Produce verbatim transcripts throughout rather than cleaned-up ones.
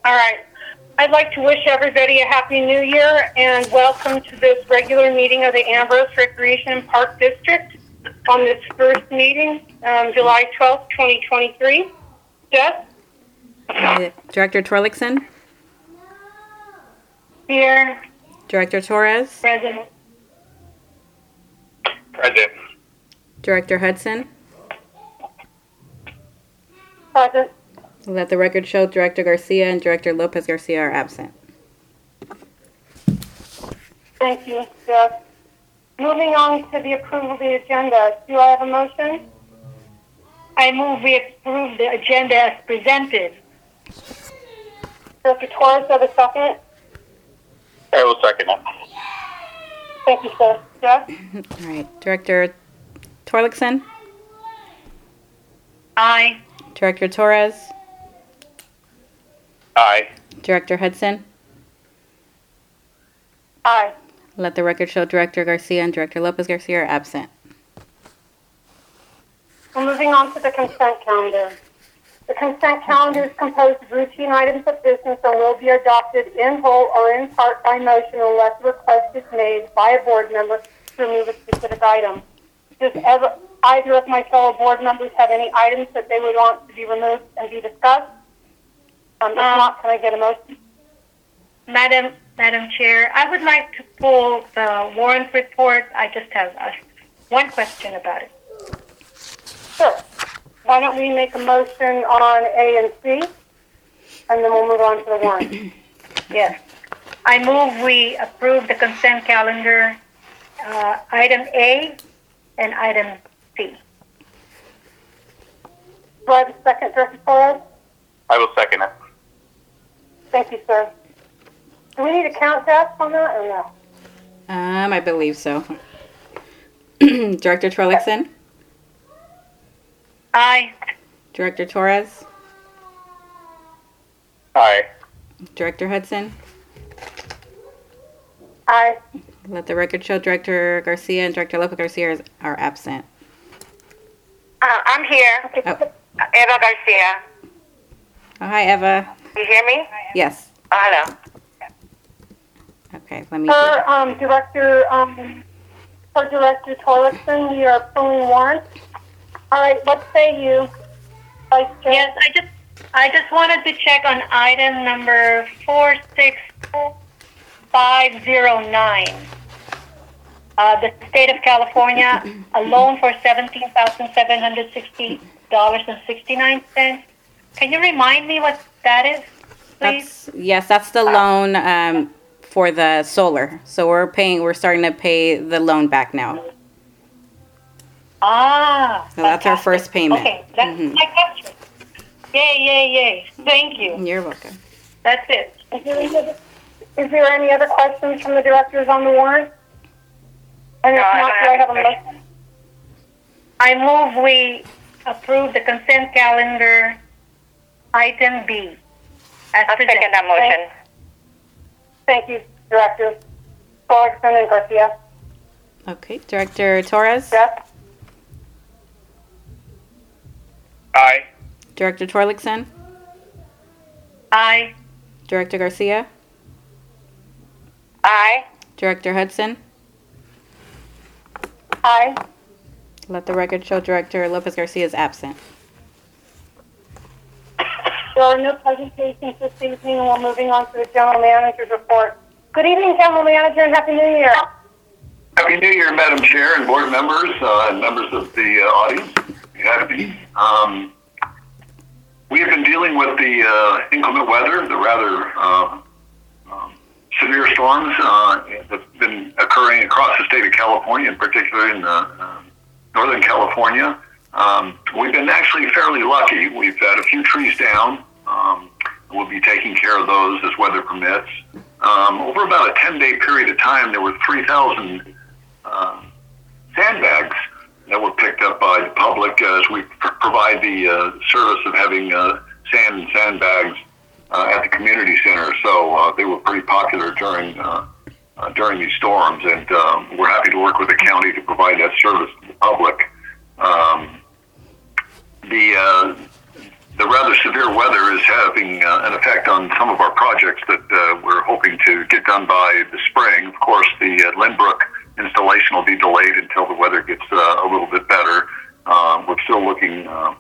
All right. I'd like to wish everybody a happy new year and welcome to this regular meeting of the Ambrose Recreation and Park District on this first meeting, um, July twelfth, twenty twenty-three. Jeff? Uh, Director Torlakson? Here. Director Torres? Present. Present. Director Hudson? Present. Let the record show Director Garcia and Director Lopez Garcia are absent. Thank you, Jeff. Moving on to the approval of the agenda. Do I have a motion? I move we approve the agenda as presented. Director Torres, have a second? I will second it. Thank you, sir. Jeff? All right. Director Torlakson? Aye. Director Torres? Aye. Director Hudson? Aye. Let the record show Director Garcia and Director Lopez Garcia are absent. We're moving on to the consent calendar. The consent calendar is composed of routine items of business and will be adopted in whole or in part by motion unless a request is made by a board member to remove a specific item. Does ever, either of my fellow board members have any items that they would want to be removed and be discussed? Um, if not, can I get a motion? Madam Madam Chair, I would like to pull the warrant report. I just have uh, one question about it. Sure. Why don't we make a motion on A and C, and then we'll move on to the warrant. Yes. I move we approve the consent calendar, uh, item A and item C. Do I have a second, Director Torres? I will second it. Thank you, sir. Do we need a count test on that or no? Um, I believe so. Director Torlakson? Aye. Director Torres? Aye. Director Hudson? Aye. Let the record show Director Garcia and Director Lopez Garcia is- are absent. Uh, I'm here. Oh. Eva Garcia. Oh, hi, Eva. You hear me? Yes. Oh, hello. Okay, let me... Per um, Director, um, per Director Torlakson, we are pulling warrants. All right, what say you, Vice Chair? Yes, I just I just wanted to check on item number four six five zero nine. Uh, the state of California, a loan for seventeen thousand seven hundred sixty dollars and sixty-nine cents. Can you remind me what that is, please? That's, yes, that's the loan um, for the solar. So we're paying, we're starting to pay the loan back now. Ah. So that's our fantastic. first payment. Okay, that's Mhm. my question. Yay, yay, yay. Thank you. You're welcome. That's it. Is there, any other, is there any other questions from the directors on the warrant? And if No, I not, don't do I have have a any motion? I move we approve the consent calendar, item B, as I'll presented. second that motion. Thank you, Director Torlakson and Garcia. Okay, Director Torres? Jeff? Aye. Director Torlakson? Aye. Director Garcia? Aye. Director Hudson? Aye. Let the record show Director Lopez Garcia is absent. There are no presentations this evening, and we're moving on to the General Manager's report. Good evening, General Manager, and Happy New Year. Happy New Year, Madam Chair and board members uh, and members of the uh, audience. Happy. Um, we have been dealing with the uh, inclement weather, the rather uh, um, severe storms uh, that have been occurring across the state of California, in particular in uh, uh, Northern California. Um, we've been actually fairly lucky. We've had a few trees down. Um, we'll be taking care of those as weather permits. Um, over about a ten-day period of time, there were three thousand uh, sandbags that were picked up by the public as we pr- provide the uh, service of having uh, sand and sandbags uh, at the community center. So uh, they were pretty popular during uh, uh, during these storms, and um, we're happy to work with the county to provide that service to the public. Um, the uh, the the rather severe weather is having uh, an effect on some of our projects that uh, we're hoping to get done by the spring. Of course, the uh, Lynbrook installation will be delayed until the weather gets uh, a little bit better. Uh, we're still looking uh,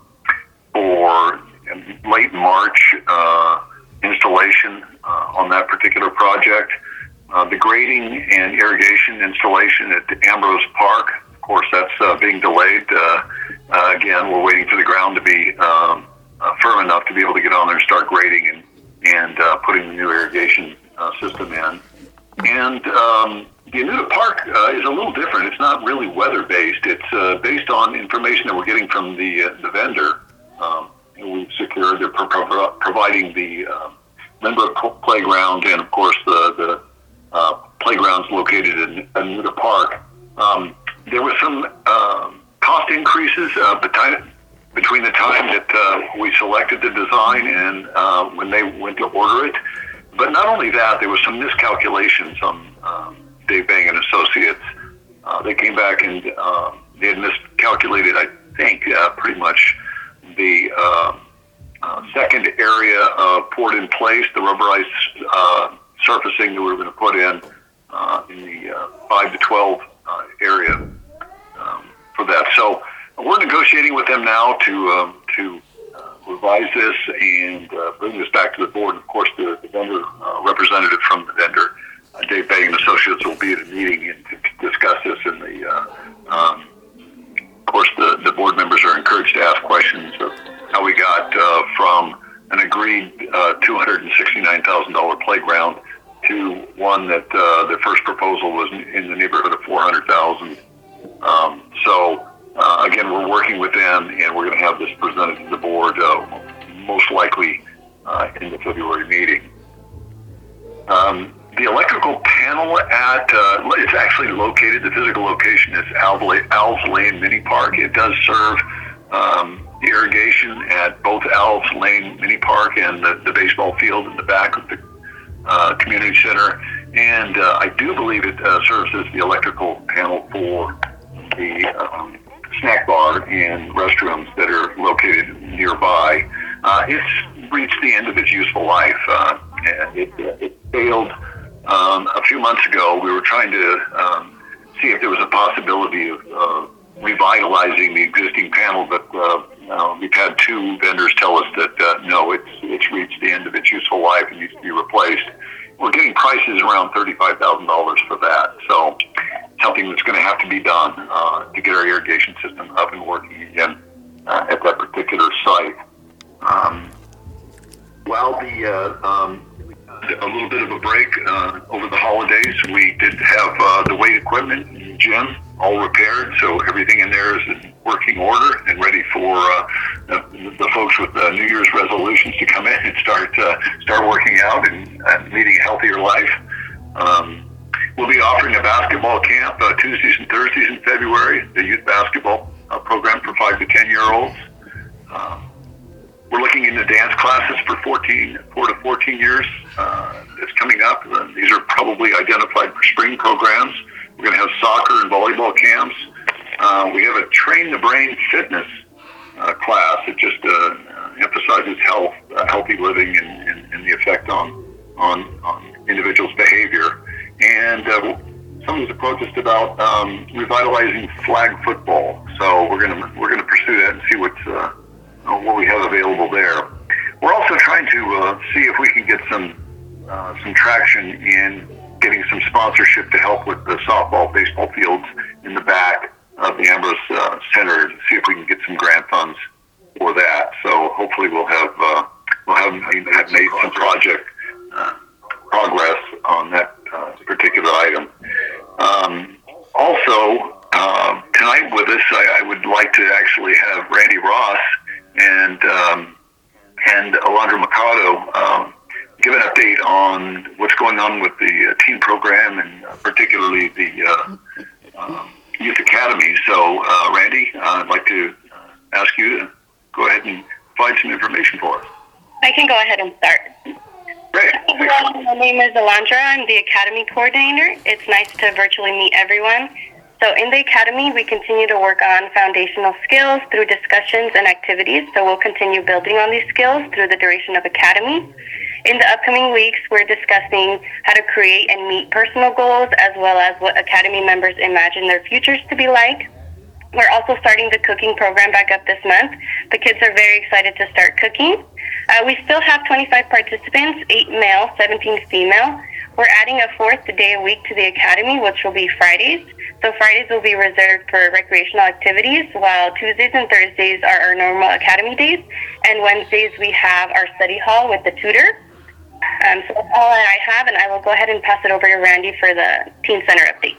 for late March uh, installation uh, on that particular project. Uh, the grading and irrigation installation at Ambrose Park, of course, that's uh, being delayed. Uh, uh, again, we're waiting for the ground to be um, uh, firm enough to be able to get on there and start grading and, and uh, putting the new irrigation uh, system in. And um, the Anuta Park uh, is a little different. It's not really weather-based. It's uh, based on information that we're getting from the uh, the vendor. Um, we've secured, they're pro- pro- providing the uh, Lynbrook Playground and, of course, the, the uh, playgrounds located in Anuta Park. Um, there were some uh, cost increases uh, between, between the time that uh, we selected the design and uh, when they went to order it. But not only that, there was some miscalculations on um, Dave Bang and Associates. Uh, they came back and uh, they had miscalculated, I think, uh, pretty much the uh, uh, second area of poured in place, the rubberized uh, surfacing that we were going to put in uh, in the uh, five to twelve uh, area um, for that. So we're negotiating with them now to um, to uh, revise this and uh, bring this back to the board. Of course, the, the vendor uh, representative from the vendor, uh, Dave Bang and Associates, will be at a meeting and to, to discuss this in the. Uh, um, of course, the, the board members are encouraged to ask questions of how we got uh, from an agreed uh, two hundred sixty-nine thousand dollars playground to one that uh, the first proposal was in the neighborhood of four hundred thousand dollars. Um, so, uh, again, we're working with them, and we're going to have this presented to the board uh, most likely uh, in the February meeting. Um, the electrical panel at, uh, it's actually located, the physical location is Alves Lane Mini Park. It does serve um, the irrigation at both Alves Lane Mini Park and the, the baseball field in the back of the uh, community center. And uh, I do believe it uh, serves as the electrical panel for the um, snack bar and restrooms that are located nearby. Uh, it's reached the end of its useful life. Uh, it, it failed um, a few months ago. We were trying to um, see if there was a possibility of uh, revitalizing the existing panel, but uh, uh, we've had two vendors tell us that uh, no, it's it's reached the end of its useful life and needs to be replaced. We're getting prices around thirty-five thousand dollars for that, so something that's going to have to be done uh, to get our irrigation system up and working again uh, at that particular site. Um, while the uh, um, a little bit of a break uh, over the holidays, we did have uh, the weight equipment in the gym all repaired, so everything in there is in working order and ready for uh, the, the folks with uh, New Year's resolutions to come in and start uh, start working out and uh, leading a healthier life. Um, we'll be offering a basketball camp uh, Tuesdays and Thursdays in February, the youth basketball uh, program for five to ten year olds. Um, we're looking into dance classes for fourteen, four to fourteen years. Uh, it's coming up. Uh, these are probably identified for spring programs. We're going to have soccer and volleyball camps. Uh, we have a Train the Brain fitness uh, class that just uh, emphasizes health, uh, healthy living, and, and, and the effect on, on on individuals' behavior. And uh, someone's approached us about um, revitalizing flag football. So we're going to we're going to pursue that and see what's uh, what we have available there. We're also trying to uh, see if we can get some uh, some traction in getting some sponsorship to help with the softball, baseball fields in the back of the Ambrose uh, Center, to see if we can get some grant funds for that. So hopefully we'll have uh, we'll have, have made some project uh, progress on that uh, particular item. Um, also, uh, tonight with us, I, I would like to actually have Randy Ross and um, and Alondra Mikado um, give an update on what's going on with the uh, teen program and uh, particularly the uh, uh, Youth Academy. So, uh, Randy, uh, I'd like to uh, ask you to go ahead and provide some information for us. I can go ahead and start. Great. Hello, my name is Alondra. I'm the Academy Coordinator. It's nice to virtually meet everyone. So So in the Academy, we continue to work on foundational skills through discussions and activities. So we'll continue building on these skills through the duration of Academy. In the upcoming weeks, we're discussing how to create and meet personal goals, as well as what Academy members imagine their futures to be like. We're also starting the cooking program back up this month. The kids are very excited to start cooking. Uh, we still have twenty-five participants, eight male, seventeen female. We're adding a fourth day a week to the Academy, which will be Fridays. So Fridays will be reserved for recreational activities, while Tuesdays and Thursdays are our normal Academy days. And Wednesdays we have our study hall with the tutor. Um, so that's all I have, and I will go ahead and pass it over to Randy for the Teen Center update.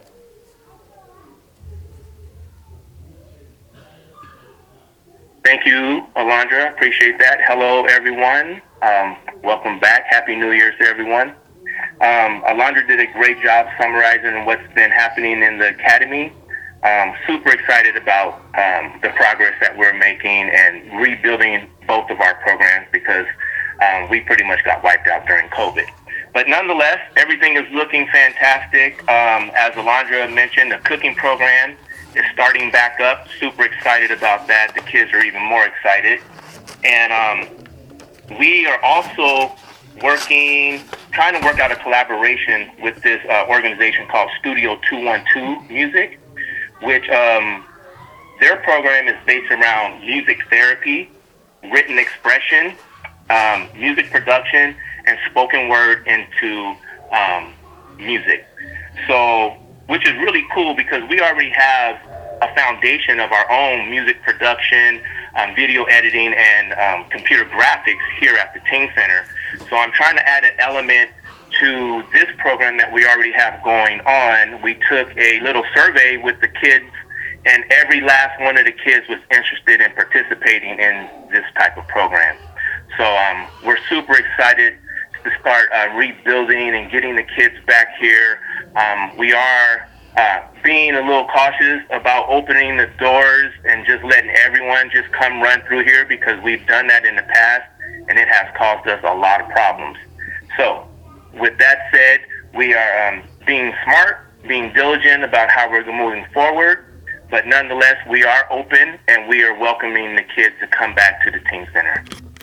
Thank you, Alondra. Appreciate that. Hello, everyone. Um, welcome back. Happy New Year's to everyone. Um, Alondra did a great job summarizing what's been happening in the Academy. Um, super excited about um, the progress that we're making and rebuilding both of our programs because um, we pretty much got wiped out during COVID. But nonetheless, everything is looking fantastic. Um, as Alondra mentioned, the cooking program is starting back up. Super excited about that. The kids are even more excited. And um, we are also working, trying to work out a collaboration with this uh, organization called Studio two one two Music, which um, their program is based around music therapy, written expression, um, music production, and spoken word into um, music. So, which is really cool because we already have a foundation of our own music production, um, video editing, and um, computer graphics here at the Teen Center. So I'm trying to add an element to this program that we already have going on. We took a little survey with the kids, and every last one of the kids was interested in participating in this type of program. So um, we're super excited to start uh, rebuilding and getting the kids back here. Um, we are uh, being a little cautious about opening the doors and just letting everyone just come run through here because we've done that in the past and it has caused us a lot of problems. So with that said, we are um, being smart, being diligent about how we're moving forward, but nonetheless, we are open and we are welcoming the kids to come back to the Teen Center.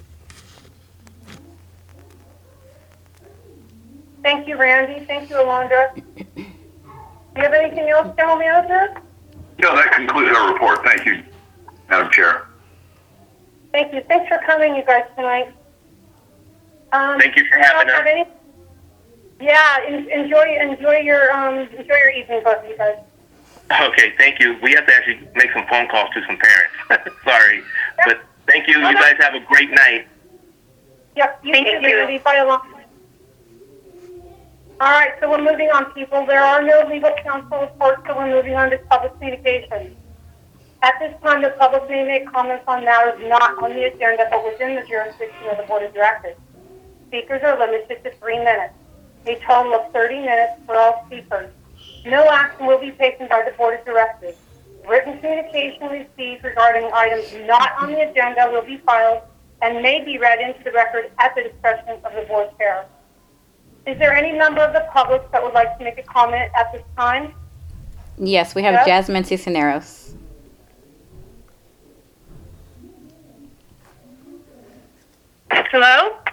Thank you, Randy. Thank you, Alondra. Do you have anything else, General Manager? No, that concludes our report. Thank you, Madam Chair. Thank you. Thanks for coming, you guys, tonight. Um, Thank you for having us. Any... Yeah, en- enjoy enjoy your um enjoy your evening, both of you guys. Okay, thank you. We have to actually make some phone calls to some parents. Sorry, yep. But thank you. You guys have a great night. Yep. You Thank too, you. Randy. Bye, Alondra. All right, so we're moving on, people. There are no legal counsel reports, so we're moving on to public communications. At this time, the public may make comments on matters not on the agenda, but within the jurisdiction of the Board of Directors. Speakers are limited to three minutes, a total of thirty minutes for all speakers. No action will be taken by the Board of Directors. Written communication received regarding items not on the agenda will be filed and may be read into the record at the discretion of the Board Chair. Is there any member of the public that would like to make a comment at this time? Yes, we have Yes? Jasmine Cisneros. Hello?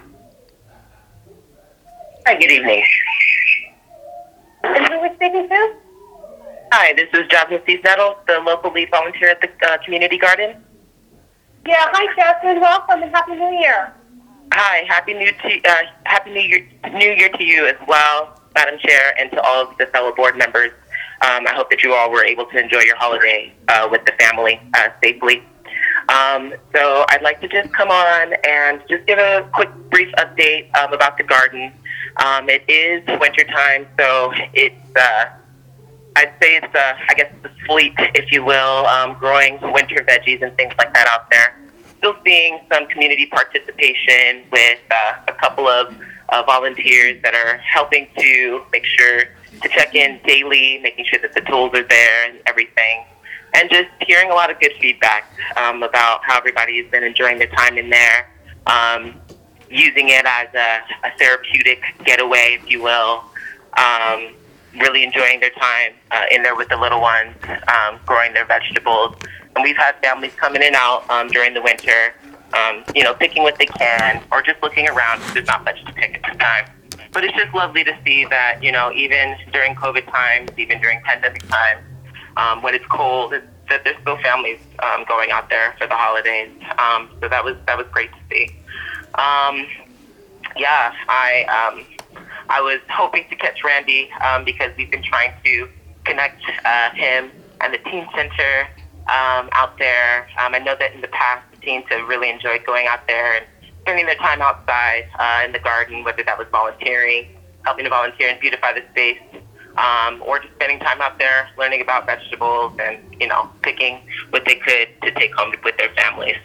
Hi, good evening. And who are we speaking to? Hi, this is Jasmine Cisneros, the local lead volunteer at the uh, community garden. Yeah, hi, Jasmine. Welcome and Happy New Year. Hi, happy new to uh, happy new year, new year to you as well, Madam Chair, and to all of the fellow board members. Um, I hope that you all were able to enjoy your holiday uh, with the family uh, safely. Um, so I'd like to just come on and just give a quick, brief update um, about the garden. Um, it is wintertime, so it's uh, I'd say it's uh, I guess the fleet, if you will, um, growing winter veggies and things like that out there. Still seeing some community participation with uh, a couple of uh, volunteers that are helping to make sure to check in daily, making sure that the tools are there and everything. And just hearing a lot of good feedback um, about how everybody has been enjoying their time in there, um, using it as a, a therapeutic getaway, if you will. Um, really enjoying their time uh, in there with the little ones, um, growing their vegetables. And we've had families coming in and out um, during the winter, um, you know, picking what they can or just looking around because there's not much to pick at the time. But it's just lovely to see that, you know, even during COVID times, even during pandemic times, um, when it's cold, it's, that there's still families um, going out there for the holidays. Um, so that was that was great to see. Um, yeah, I um, I was hoping to catch Randy um, because we've been trying to connect uh, him and the teen center um, out there. Um, I know that in the past, the teens have really enjoyed going out there and spending their time outside uh, in the garden, whether that was volunteering, helping to volunteer and beautify the space, um, or just spending time out there learning about vegetables and, you know, picking what they could to take home with their families.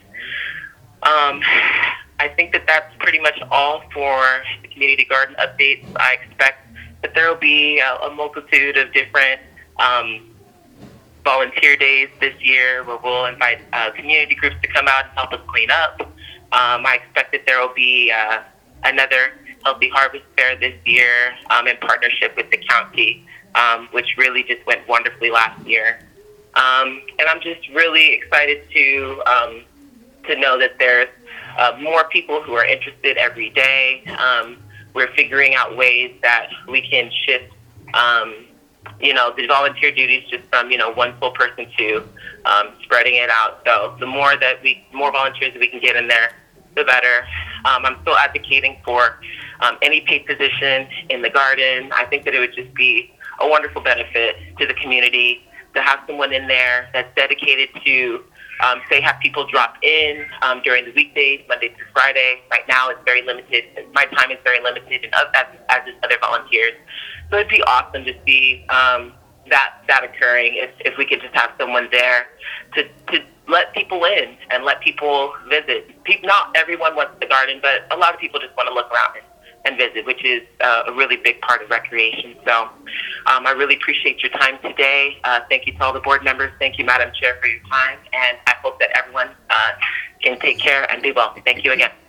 Um, I think that that's pretty much all for the community garden updates. I expect that there will be a, a multitude of different um, volunteer days this year where we'll invite uh, community groups to come out and help us clean up. Um, I expect that there will be uh, another Healthy Harvest Fair this year um, in partnership with the county, um, which really just went wonderfully last year. Um, and I'm just really excited to um, to know that there's uh, more people who are interested every day. Um, we're figuring out ways that we can shift, um, you know, the volunteer duties just from, you know, one full person to um, spreading it out. So the more that we, more volunteers that we can get in there, the better. Um, I'm still advocating for um, any paid position in the garden. I think that it would just be a wonderful benefit to the community to have someone in there that's dedicated to, um, say, have people drop in um, during the weekdays, Monday through Friday. Right now it's very limited. My time is very limited, and as, as is other volunteers. So it'd be awesome to see um, that that occurring if, if we could just have someone there to, to let people in and let people visit. People, not everyone wants the garden, but a lot of people just want to look around and, and visit, which is uh, a really big part of recreation. So um, I really appreciate your time today. Uh, thank you to all the board members. Thank you, Madam Chair, for your time. And I hope that everyone uh, can take care and be well. Thank you again.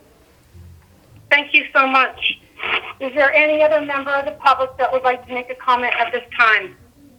Thank you so much. Is there any other member of the public that would like to make a comment at this time?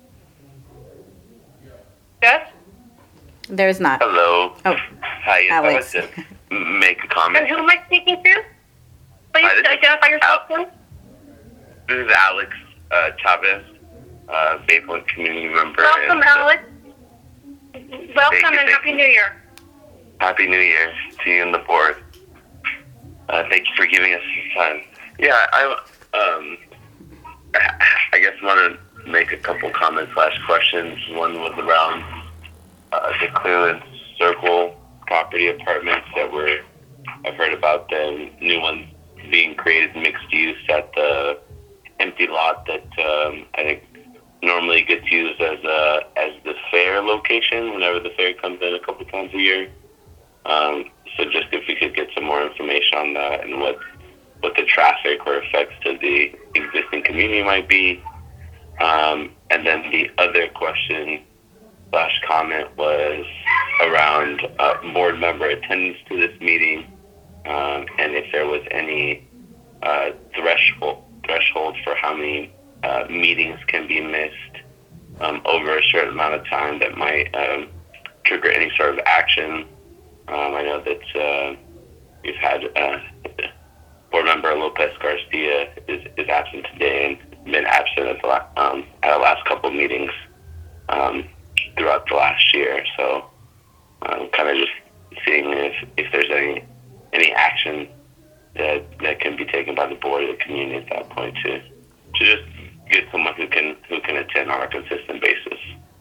Yes? There's not. Hello. Oh, Hi, yes, Alex. I would like to make a And comment. who am I speaking to? Please Hi, this is identify yourself, Al- please. This is Alex uh, Chavez, uh, Baypoint community member. Welcome, and, uh, Alex. Welcome you, and thank Happy you. New Year. Happy New Year to you and the board. Uh, thank you for giving us some time. Yeah, I um, I guess I want to make a couple comments slash questions. One was around uh, the Clearance Circle property apartments that were, I've heard about the new ones being created mixed use at the empty lot that um, I think normally gets used as a as the fair location whenever the fair comes in a couple times a year. Um, so just if we could get some more information on that and what what the traffic or effects to the existing community might be. Um, and then the other question slash comment was around uh, board member attendance to this meeting, um, and if there was any uh, threshold threshold for how many uh, meetings can be missed um, over a certain amount of time that might um, trigger any sort of action. Um, I know that uh, we've had uh, board member Lopez Garcia is, is absent today and been absent at the, la- um, at the last couple of meetings um, throughout the last year. So I'm kind of just seeing if, if there's any any action that that can be taken by the board or the community at that point to to just get someone who can who can attend on a consistent basis.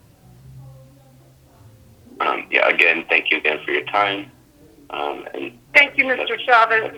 Um, yeah, again, thank you again for your time. Um, and Thank you, Mister Chavez.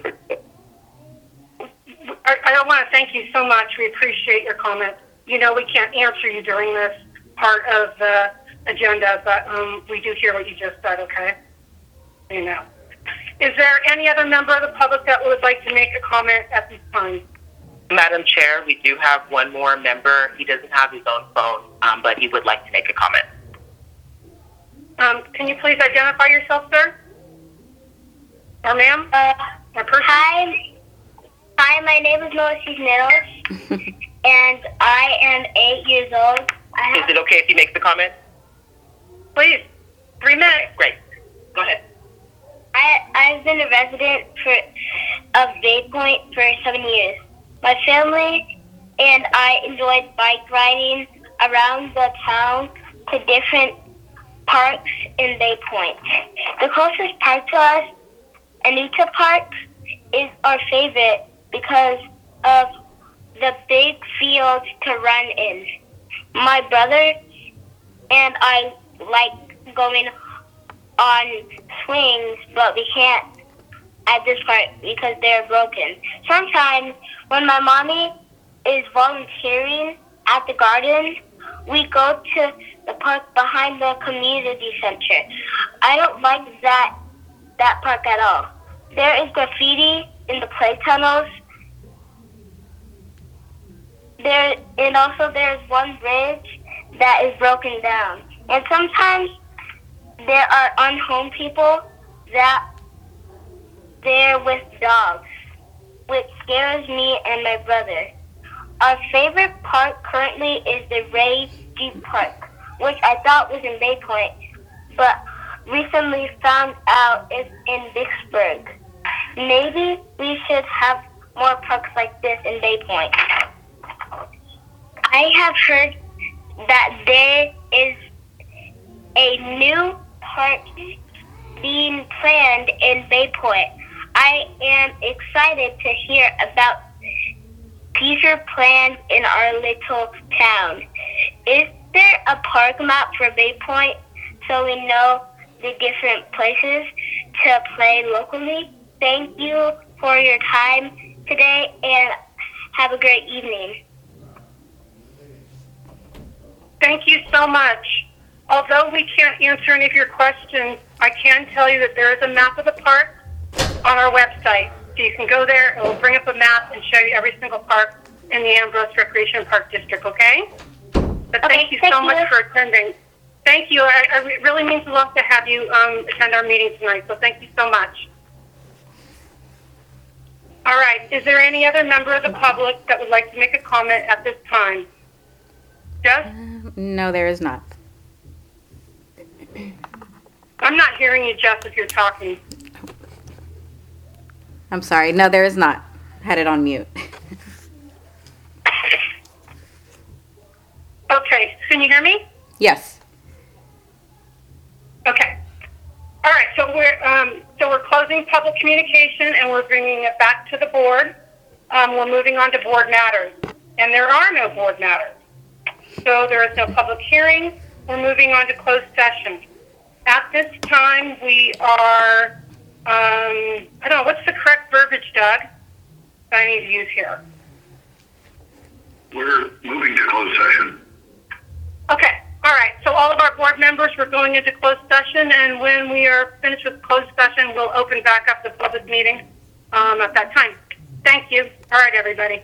I, I want to thank you so much. We appreciate your comments. You know, we can't answer you during this part of the agenda, but um, we do hear what you just said, okay? You know. Is there any other member of the public that would like to make a comment at this time? Madam Chair, we do have one more member. He doesn't have his own phone, um, but he would like to make a comment. Um, can you please identify yourself, sir? Or ma'am? Uh, or person? hi. Hi, my name is Noah Cisneros. and I am eight years old. I Is have, it okay if you make the comment? Please. Three minutes. Great. Go ahead. I, I've been a resident for, of Bay Point for seven years. My family and I enjoyed bike riding around the town to different parks in Bay Point. The closest park to us, Anita Park, is our favorite because of the big fields to run in. My brother and I like going on swings, but we can't at this park because they're broken. Sometimes when my mommy is volunteering at the garden, we go to the park behind the community center. I don't like that that park at all. There is graffiti in the play tunnels. There and also there's one bridge that is broken down. And sometimes there are unhome people that they're with dogs, which scares me and my brother. Our favorite park currently is the Ray Jeep Park, which I thought was in Bay Point, but recently found out is in Vicksburg. Maybe we should have more parks like this in Bay Point. I have heard that there is a new park being planned in Bay Point. I am excited to hear about future plans in our little town. Is there a park map for Bay Point so we know the different places to play locally? Thank you for your time today and have a great evening. Thank you so much. Although we can't answer any of your questions, I can tell you that there is a map of the park on our website. So you can go there, it will bring up a map and show you every single park in the Ambrose Recreation Park District, okay? But Okay, thank you thank so you. much for attending. Thank you. I, I, it really means a lot to have you um, attend our meeting tonight, so thank you so much. All right, is there any other member of the public that would like to make a comment at this time? Jess? No, there is not. I'm not hearing you, Jess, if you're talking. I'm sorry. No, there is not. Had it on mute. Okay, can you hear me? Yes. Okay. All right, so we're um, so we're closing public communication and we're bringing it back to the board. Um, we're moving on to board matters, and there are no board matters. So there is no public hearing. We're moving on to closed session. At this time, we are, um, I don't know, what's the correct verbiage, Doug, that I need to use here? We're moving to closed session. Okay, all right. So all of our board members, we're going into closed session, and when we are finished with closed session, we'll open back up the public meeting um, at that time. Thank you. All right, everybody.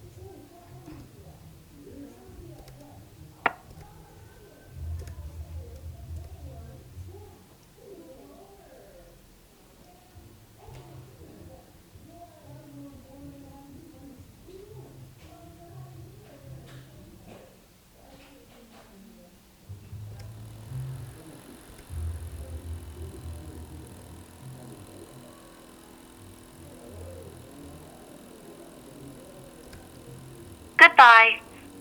Goodbye.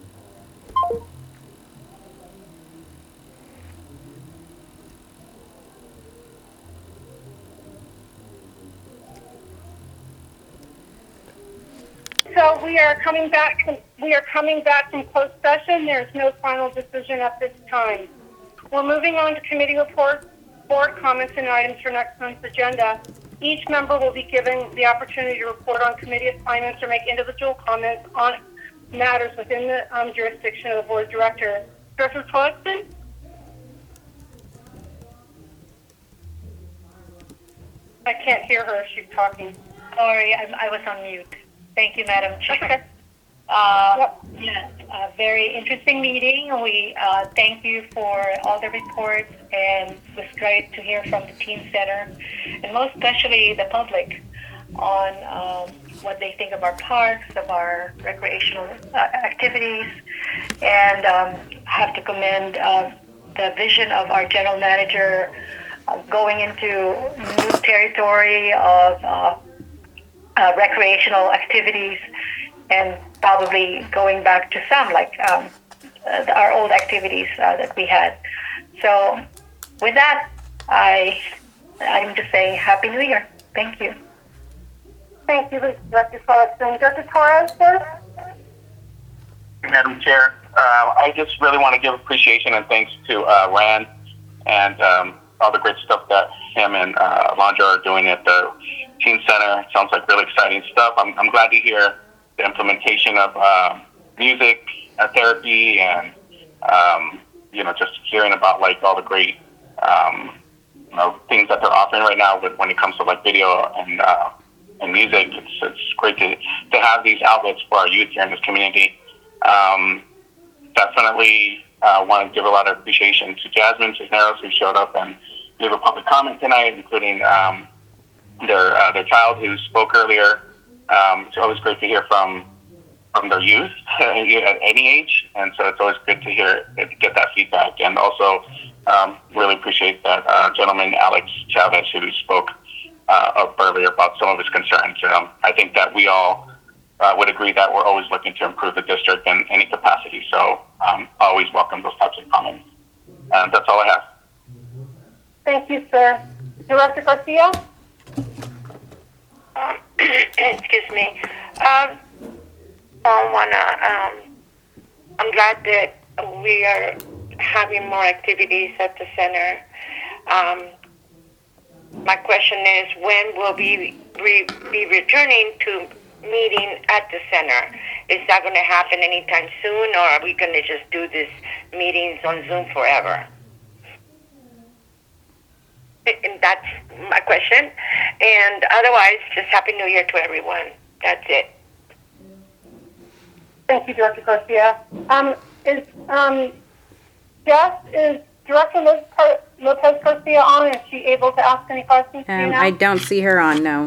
So we are coming back. We are coming back from closed session. There is no final decision at this time. We're moving on to committee reports, board comments, and items for next month's agenda. Each member will be given the opportunity to report on committee assignments or make individual comments on matters within the um, jurisdiction of the board of directors. Director Tollefson? I can't hear her if she's talking. Sorry, I, I was on mute. Thank you, Madam Chair. Okay. Uh, Yep. Yes, a very interesting meeting. We uh, thank you for all the reports, and it was great to hear from the Teen Center, and most especially the public on um, what they think of our parks, of our recreational uh, activities, and um, have to commend uh, the vision of our general manager uh, going into new territory of uh, uh, recreational activities, and probably going back to some, like um, uh, our old activities uh, that we had. So with that, I, I'm just saying Happy New Year. Thank you. Thank you, Director Sullivan. Director Torres, sir? Madam Chair, uh, I just really want to give appreciation and thanks to uh, Rand and um, all the great stuff that him and uh, Alondra are doing at the Teen Center. It sounds like really exciting stuff. I'm, I'm glad to hear the implementation of uh, music uh, therapy and, um, you know, just hearing about like all the great um, you know, things that they're offering right now with, when it comes to like video and uh, and music. It's, it's great to, to have these outlets for our youth here in this community. Um, definitely uh, want to give a lot of appreciation to Jasmine Cisneros, who showed up and gave a public comment tonight, including um, their uh, their child who spoke earlier. Um, it's always great to hear from from their youth at any age, and so it's always good to hear to get that feedback. And also, um, really appreciate that uh, gentleman Alex Chavez, who spoke uh, up earlier about some of his concerns. Um, I think that we all uh, would agree that we're always looking to improve the district in any capacity. So, um, always welcome those types of comments. And that's all I have. Thank you, sir. Director Garcia? Um, excuse me. Um, I wanna. Um, I'm glad that we are having more activities at the center. Um, my question is, when will we re- be returning to meeting at the center? Is that going to happen anytime soon, or are we going to just do these meetings on Zoom forever? And that's my question. And otherwise, just Happy New Year to everyone. That's it. Thank you, Director Garcia. Um, is um, Jess, is Director Lopez Garcia on? Is she able to ask any questions? Um, do you know? I don't see her on, no.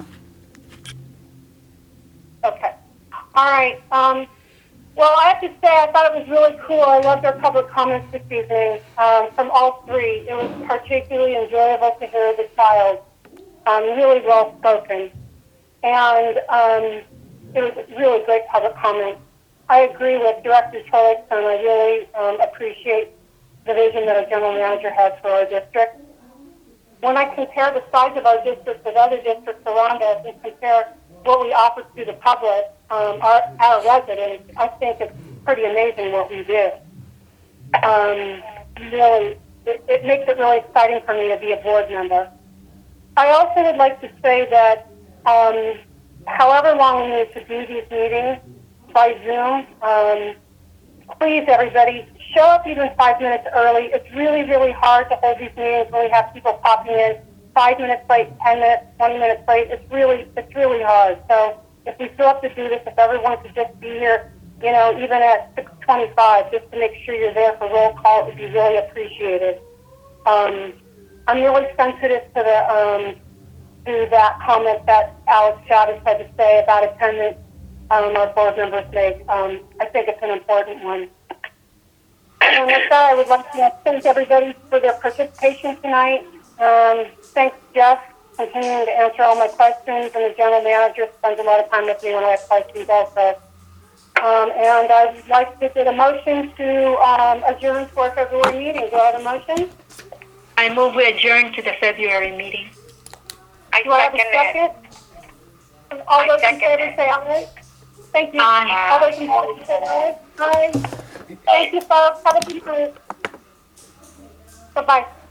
Okay. All right. Um, well, I have to say, I thought it was really cool. I loved our public comments this evening um, from all three. It was particularly enjoyable to hear the child, um, really well spoken. And um, it was really great public comments. I agree with Director Tollickson. I really um, appreciate the vision that our general manager has for our district. When I compare the size of our district with other districts around us and compare what we offer to the public, um, our, our residents, I think it's pretty amazing what we do. Um, really, it, it makes it really exciting for me to be a board member. I also would like to say that um, however long we need to do these meetings by Zoom, um, please, everybody, show up even five minutes early. It's really, really hard to hold these meetings when we have people popping in five minutes late, ten minutes, twenty minutes late. It's really, it's really hard. So if we still have to do this, if everyone could just be here, you know, even at six twenty-five, just to make sure you're there for roll call, it would be really appreciated. Um, I'm really sensitive to the um, to that comment that Alex Chavez had to say about attendance. Um, our board members make. Um, I think it's an important one. And with that, I would like to thank everybody for their participation tonight. Um, thanks, Jeff, for continuing to answer all my questions, and the general manager spends a lot of time with me when I have questions also. Um, and I'd like to get a motion to um, adjourn to our February meeting. Do I have a motion? I move we adjourn to the February meeting. I Do I have a second second? All I those in second favor it. say aye. Thank you. Aye. All those in favor say aye. Aye. Thank you, folks. Have a good night. Bye-bye.